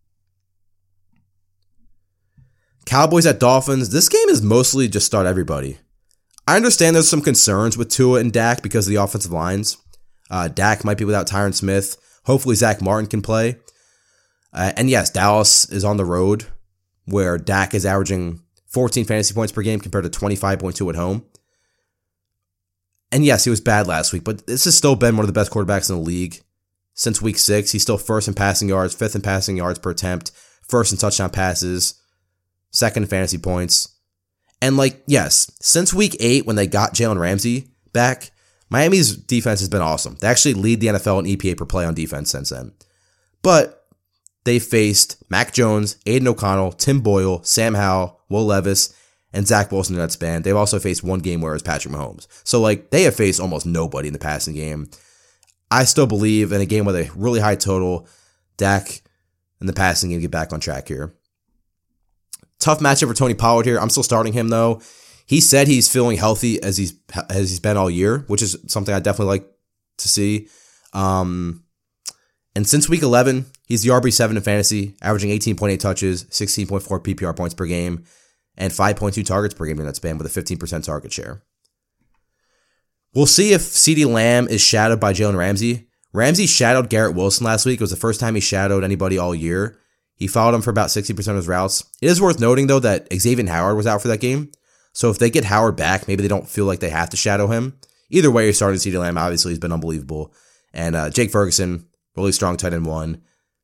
Cowboys at Dolphins. This game is mostly just start everybody. I understand there's some concerns with Tua and Dak because of the offensive lines. Dak might be without Tyron Smith. Hopefully Zach Martin can play. And yes, Dallas is on the road where Dak is averaging 14 fantasy points per game compared to 25.2 at home. And yes, he was bad last week, but this has still been one of the best quarterbacks in the league. Since week 6, he's still 1st in passing yards, 5th in passing yards per attempt, 1st in touchdown passes, 2nd in fantasy points. And yes, since week 8 when they got Jalen Ramsey back, Miami's defense has been awesome. They actually lead the NFL in EPA per play on defense since then. But they faced Mac Jones, Aiden O'Connell, Tim Boyle, Sam Howell, Will Levis, and Zach Wilson in that span. They've also faced one game winner as Patrick Mahomes. So, they have faced almost nobody in the passing game. I still believe in a game with a really high total, Dak and the passing game get back on track here. Tough matchup for Tony Pollard here. I'm still starting him though. He said he's feeling healthy as he's been all year, which is something I definitely like to see. And since week 11, he's the RB7 in fantasy, averaging 18.8 touches, 16.4 PPR points per game, and 5.2 targets per game in that span with a 15% target share. We'll see if CeeDee Lamb is shadowed by Jalen Ramsey. Ramsey shadowed Garrett Wilson last week. It was the first time he shadowed anybody all year. He followed him for about 60% of his routes. It is worth noting, though, that Xavier Howard was out for that game. So if they get Howard back, maybe they don't feel like they have to shadow him. Either way, you're starting CeeDee Lamb. Obviously, he's been unbelievable. And Jake Ferguson, really strong tight end one.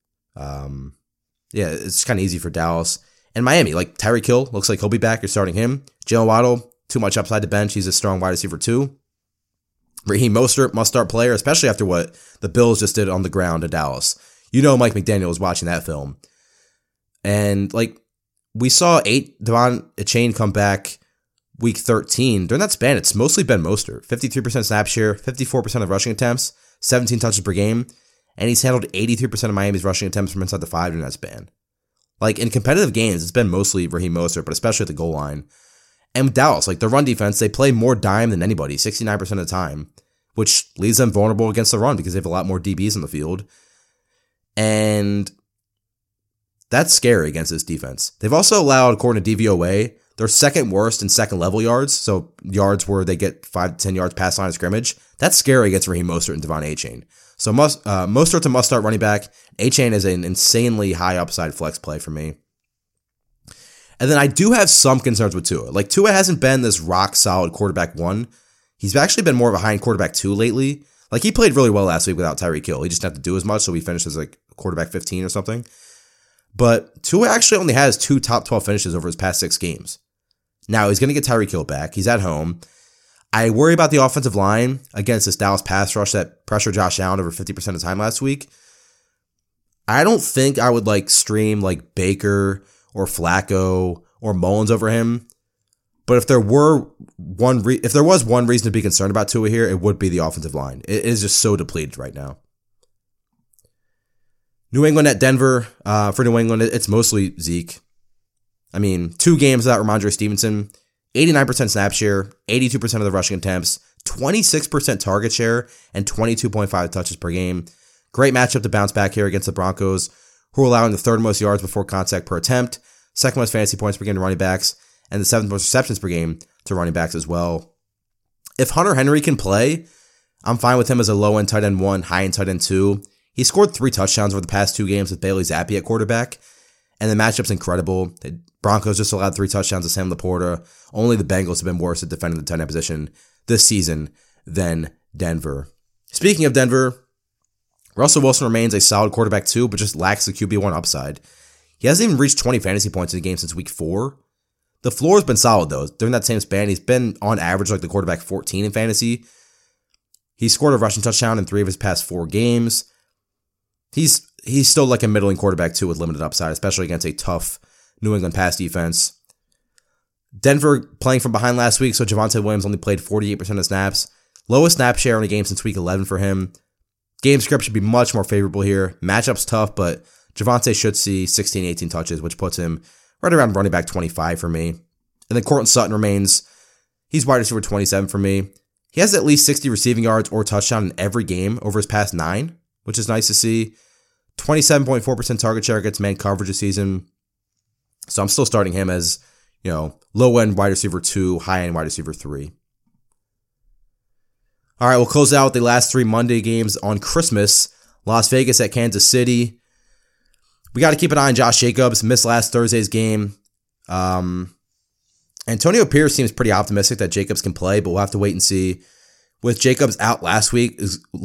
It's kind of easy for Dallas. And Miami, like Tyreek Hill, looks like he'll be back. You're starting him. Jalen Waddle, too much upside to bench. He's a strong wide receiver too. Raheem Mostert, must-start player, especially after what the Bills just did on the ground to Dallas. You know Mike McDaniel was watching that film. And, we saw Devon Achane come back week 13. During that span, it's mostly been Mostert. 53% snap share, 54% of rushing attempts, 17 touches per game, and he's handled 83% of Miami's rushing attempts from inside the 5 during that span. In competitive games, it's been mostly Raheem Mostert, but especially at the goal line. And with Dallas, their run defense, they play more dime than anybody, 69% of the time, which leaves them vulnerable against the run because they have a lot more DBs in the field. And that's scary against this defense. They've also allowed, according to DVOA, they're second worst in second level yards, so yards where they get 5 to 10 yards past line of scrimmage. That's scary against Raheem Mostert and Devon Achane. So Mostert's a must-start running back. Achane is an insanely high upside flex play for me. And then I do have some concerns with Tua. Tua hasn't been this rock-solid quarterback 1. He's actually been more of a high-end quarterback 2 lately. He played really well last week without Tyreek Hill. He just didn't have to do as much, so he finished as quarterback 15 or something. But Tua actually only has 2 top 12 finishes over his past 6 games. Now, he's going to get Tyreek Hill back. He's at home. I worry about the offensive line against this Dallas pass rush that pressured Josh Allen over 50% of the time last week. I don't think I would stream Baker or Flacco or Mullins over him. But if there was one reason to be concerned about Tua here, it would be the offensive line. It is just so depleted right now. New England at Denver. For New England, it's mostly Zeke. 2 games without Ramondre Stevenson, 89% snap share, 82% of the rushing attempts, 26% target share, and 22.5 touches per game. Great matchup to bounce back here against the Broncos, who are allowing the 3rd most yards before contact per attempt, 2nd most fantasy points per game to running backs, and the 7th most receptions per game to running backs as well. If Hunter Henry can play, I'm fine with him as a low-end tight end 1, high-end tight end 2. He scored 3 touchdowns over the past 2 games with Bailey Zappi at quarterback, and the matchup's incredible. The Broncos just allowed 3 touchdowns to Sam Laporta. Only the Bengals have been worse at defending the tight end position this season than Denver. Speaking of Denver, Russell Wilson remains a solid quarterback 2, but just lacks the QB1 upside. He hasn't even reached 20 fantasy points in a game since week 4. The floor has been solid, though. During that same span, he's been on average the quarterback 14 in fantasy. He scored a rushing touchdown in 3 of his past 4 games. He's still a middling quarterback, too, with limited upside, especially against a tough New England pass defense. Denver playing from behind last week, so Javonte Williams only played 48% of snaps. Lowest snap share in a game since week 11 for him. Game script should be much more favorable here. Matchup's tough, but Javonte should see 16, 18 touches, which puts him right around running back 25 for me. And then Courtland Sutton remains, he's wide receiver 27 for me. He has at least 60 receiving yards or touchdown in every game over his past 9, which is nice to see. 27.4% target share against man coverage this season. So I'm still starting him as, low-end wide receiver 2, high-end wide receiver 3. All right, we'll close out the last 3 Monday games on Christmas. Las Vegas at Kansas City. We got to keep an eye on Josh Jacobs. Missed last Thursday's game. Antonio Pierce seems pretty optimistic that Jacobs can play, but we'll have to wait and see. With Jacobs out last week,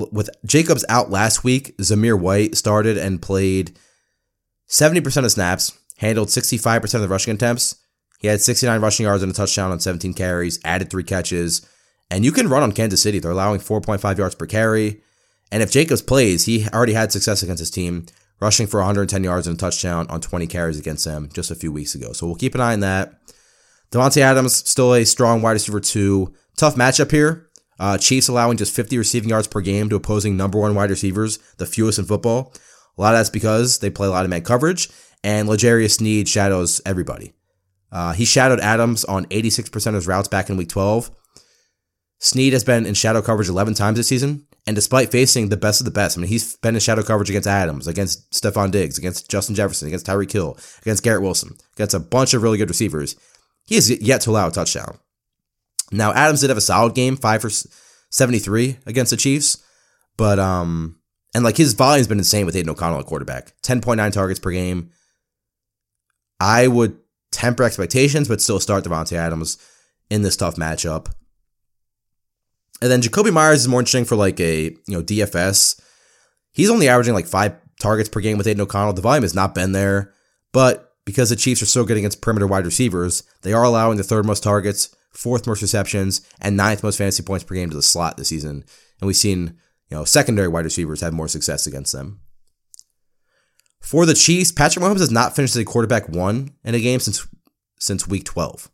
Zamir White started and played 70% of snaps, handled 65% of the rushing attempts. He had 69 rushing yards and a touchdown on 17 carries, added 3 catches. And you can run on Kansas City. They're allowing 4.5 yards per carry. And if Jacobs plays, he already had success against his team, rushing for 110 yards and a touchdown on 20 carries against them just a few weeks ago. So we'll keep an eye on that. Devontae Adams, still a strong wide receiver 2. Tough matchup here. Chiefs allowing just 50 receiving yards per game to opposing number 1 wide receivers, the fewest in football. A lot of that's because they play a lot of man coverage, and L'Jarius Sneed shadows everybody. He shadowed Adams on 86% of his routes back in week 12. Snead has been in shadow coverage 11 times this season, and despite facing the best of the best, I mean, he's been in shadow coverage against Adams, against Stephon Diggs, against Justin Jefferson, against Tyreek Hill, against Garrett Wilson, against a bunch of really good receivers. He has yet to allow a touchdown. Now, Adams did have a solid game, 5 for 73 against the Chiefs, but, and like his volume's been insane with Aiden O'Connell at quarterback. 10.9 targets per game. I would temper expectations, but still start Davante Adams in this tough matchup. And then Jacoby Myers is more interesting for like a, DFS. He's only averaging like 5 targets per game with Aiden O'Connell. The volume has not been there, but because the Chiefs are so good against perimeter wide receivers, they are allowing the 3rd most targets, 4th most receptions, and 9th most fantasy points per game to the slot this season. And we've seen, secondary wide receivers have more success against them. For the Chiefs, Patrick Mahomes has not finished as a quarterback 1 in a game since week 12.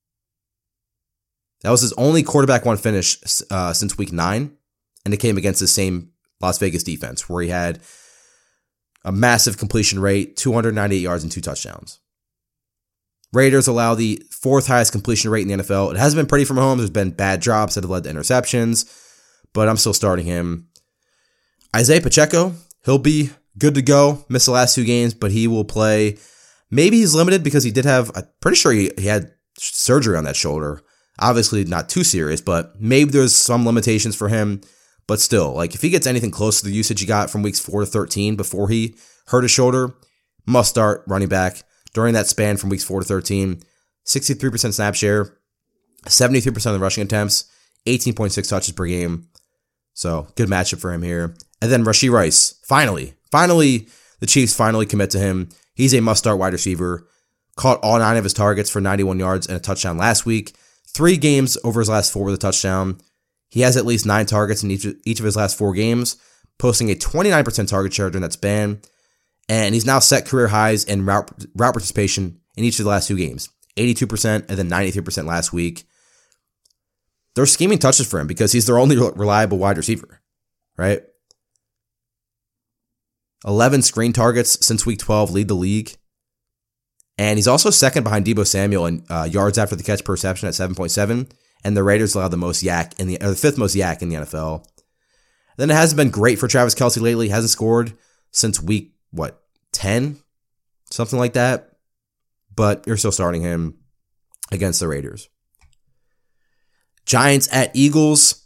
That was his only quarterback 1 finish since week 9, and it came against the same Las Vegas defense, where he had a massive completion rate, 298 yards and 2 touchdowns. Raiders allow the 4th highest completion rate in the NFL. It hasn't been pretty for Mahomes. There's been bad drops that have led to interceptions, but I'm still starting him. Isaiah Pacheco, he'll be good to go. Missed the last 2 games, but he will play. Maybe he's limited because he did have, I'm pretty sure he had surgery on that shoulder. Obviously not too serious, but maybe there's some limitations for him. But still, like if he gets anything close to the usage he got from weeks 4 to 13 before he hurt his shoulder, must start running back. During that span from weeks 4 to 13, 63% snap share, 73% of the rushing attempts, 18.6 touches per game. So good matchup for him here. And then Rashee Rice, finally, the Chiefs finally commit to him. He's a must-start wide receiver. Caught all 9 of his targets for 91 yards and a touchdown last week. 3 games over his last 4 with a touchdown. He has at least 9 targets in each of his last 4 games, posting a 29% target share during that span. And he's now set career highs in route participation in each of the last 2 games. 82% and then 93% last week. They're scheming touches for him because he's their only reliable wide receiver, right? 11 screen targets since week 12 lead the league. And he's also second behind Deebo Samuel in yards after the catch per reception at 7.7. And the Raiders allow the most yak the 5th most yak in the NFL. Then it hasn't been great for Travis Kelce lately. He hasn't scored since week 10? Something like that. But you're still starting him against the Raiders. Giants at Eagles.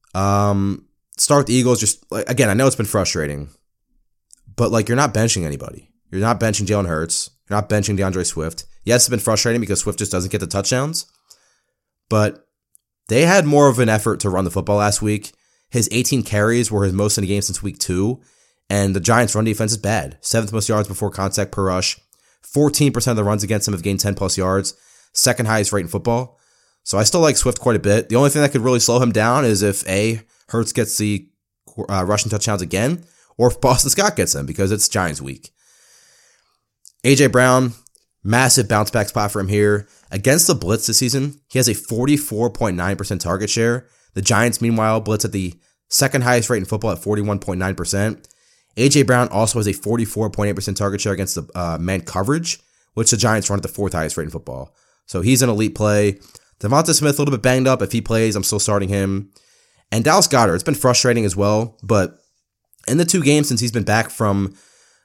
Start the Eagles. Just again, I know it's been frustrating. But you're not benching anybody. You're not benching Jalen Hurts. You're not benching DeAndre Swift. Yes, it's been frustrating because Swift just doesn't get the touchdowns. But they had more of an effort to run the football last week. His 18 carries were his most in a game since week 2. And the Giants' run defense is bad. 7th most yards before contact per rush. 14% of the runs against him have gained 10 plus yards. 2nd highest rate in football. So I still like Swift quite a bit. The only thing that could really slow him down is if Hurts gets the rushing touchdowns again, or if Boston Scott gets them because it's Giants week. A.J. Brown, massive bounce back spot for him here. Against the blitz this season, he has a 44.9% target share. The Giants, meanwhile, blitz at the 2nd highest rate in football at 41.9%. A.J. Brown also has a 44.8% target share against the man coverage, which the Giants run at the 4th highest rate in football. So he's an elite play. Devonta Smith, a little bit banged up. If he plays, I'm still starting him. And Dallas Goedert, it's been frustrating as well, but in the 2 games since he's been back from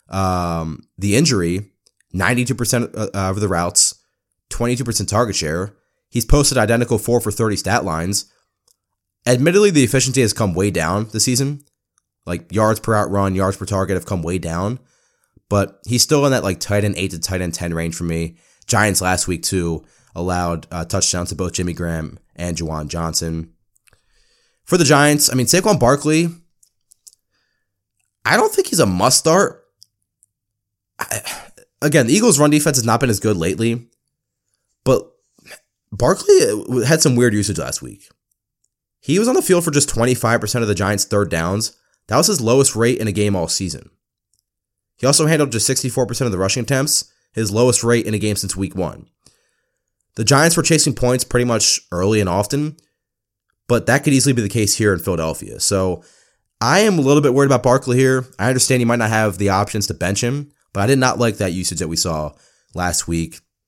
the injury, 92% of the routes, 22% target share. He's posted identical 4 for 30 stat lines. Admittedly, the efficiency has come way down this season. Yards per outrun, yards per target have come way down. But he's still in that tight end 8 to tight end 10 range for me. Giants last week, too, allowed touchdowns to both Jimmy Graham and Juwan Johnson. For the Giants, Saquon Barkley, I don't think he's a must start. Again, the Eagles' run defense has not been as good lately, but Barkley had some weird usage last week. He was on the field for just 25% of the Giants' 3rd downs. That was his lowest rate in a game all season. He also handled just 64% of the rushing attempts, his lowest rate in a game since week 1. The Giants were chasing points pretty much early and often, but that could easily be the case here in Philadelphia. So I am a little bit worried about Barkley here. I understand he might not have the options to bench him, but I did not like that usage that we saw last week.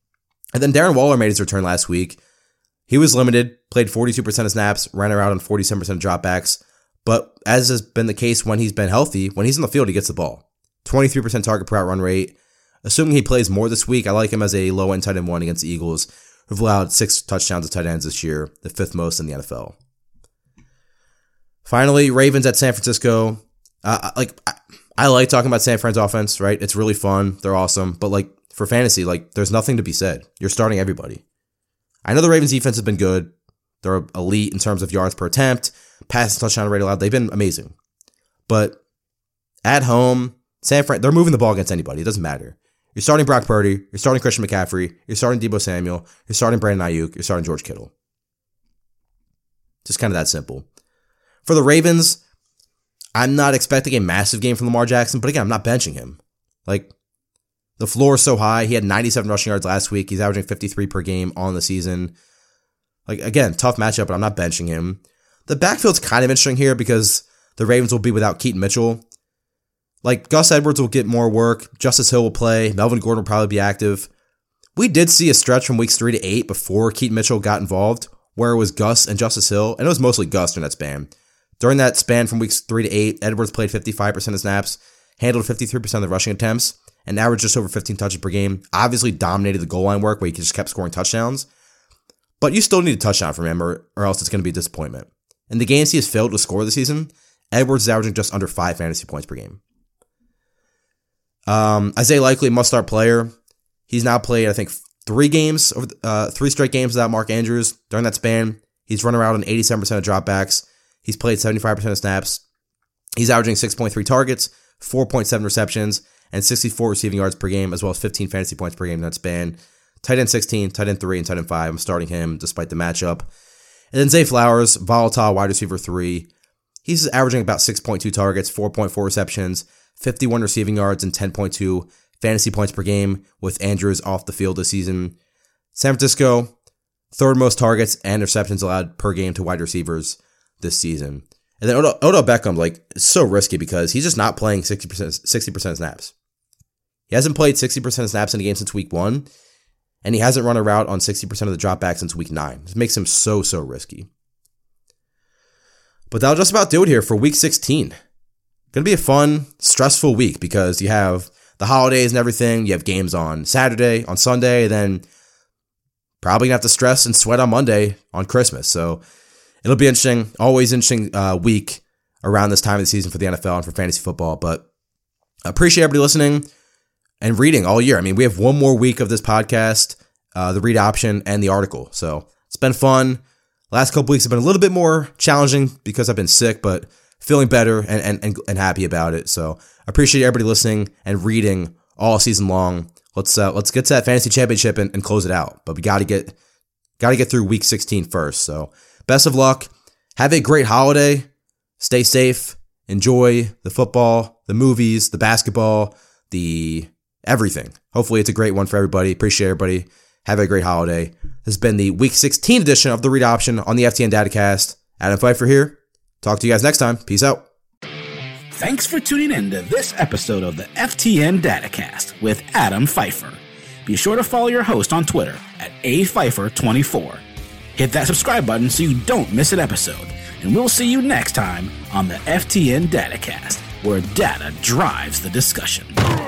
And then Darren Waller made his return last week. He was limited, played 42% of snaps, ran around on 47% of dropbacks. But as has been the case when he's been healthy, when he's in the field, he gets the ball. 23% target per out run rate. Assuming he plays more this week, I like him as a low-end tight end 1 against the Eagles, who've allowed 6 touchdowns to tight ends this year, the 5th most in the NFL. Finally, Ravens at San Francisco. I like talking about San Fran's offense, right? It's really fun. They're awesome. But for fantasy, there's nothing to be said. You're starting everybody. I know the Ravens defense has been good. They're elite in terms of yards per attempt, pass and touchdown rate allowed. They've been amazing. But at home, San Fran, they're moving the ball against anybody. It doesn't matter. You're starting Brock Purdy. You're starting Christian McCaffrey. You're starting Deebo Samuel. You're starting Brandon Ayuk. You're starting George Kittle. Just kind of that simple. For the Ravens, I'm not expecting a massive game from Lamar Jackson, but again, I'm not benching him. The floor is so high. He had 97 rushing yards last week. He's averaging 53 per game on the season. Again, tough matchup, but I'm not benching him. The backfield's kind of interesting here because the Ravens will be without Keaton Mitchell. Gus Edwards will get more work. Justice Hill will play. Melvin Gordon will probably be active. We did see a stretch from weeks 3 to 8 before Keaton Mitchell got involved, where it was Gus and Justice Hill, and it was mostly Gus during that span. During that span from weeks 3 to 8, Edwards played 55% of snaps, handled 53% of the rushing attempts, and averaged just over 15 touches per game. Obviously dominated the goal line work where he just kept scoring touchdowns. But you still need a touchdown from him or else it's going to be a disappointment. In the games he has failed to score this season, Edwards is averaging just under 5 fantasy points per game. Isaiah Likely, must-start player. He's now played, I think, 3 straight games without Mark Andrews. During that span, he's run around on 87% of dropbacks. He's played 75% of snaps. He's averaging 6.3 targets, 4.7 receptions, and 64 receiving yards per game, as well as 15 fantasy points per game in that span. Tight end 16, tight end 3, and tight end 5. I'm starting him despite the matchup. And then Zay Flowers, volatile wide receiver 3. He's averaging about 6.2 targets, 4.4 receptions, 51 receiving yards, and 10.2 fantasy points per game with Andrews off the field this season. San Francisco, 3rd most targets and receptions allowed per game to wide receivers this season. And then Odell Beckham, it's so risky because he's just not playing 60% of snaps. He hasn't played 60% of snaps in a game since week 1, and he hasn't run a route on 60% of the dropback since week 9. This makes him so risky. But that'll just about do it here for week 16. Going to be a fun, stressful week because you have the holidays and everything. You have games on Saturday, on Sunday, then probably going to have to stress and sweat on Monday on Christmas. So it'll be interesting, always interesting week around this time of the season for the NFL and for fantasy football. But I appreciate everybody listening and reading all year. I mean, we have one more week of this podcast, the read option and the article. So it's been fun. Last couple weeks have been a little bit more challenging because I've been sick, but feeling better and happy about it. So I appreciate everybody listening and reading all season long. Let's get to that fantasy championship and close it out. But we got to get through week 16 first. So best of luck. Have a great holiday. Stay safe. Enjoy the football, the movies, the basketball, the everything. Hopefully it's a great one for everybody. Appreciate everybody. Have a great holiday. This has been the week 16 edition of the Read Option on the FTN Datacast. Adam Pfeiffer here. Talk to you guys next time. Peace out. Thanks for tuning in to this episode of the FTN Datacast with Adam Pfeiffer. Be sure to follow your host on Twitter at APfeiffer24. Hit that subscribe button so you don't miss an episode. And we'll see you next time on the FTN Datacast, where data drives the discussion.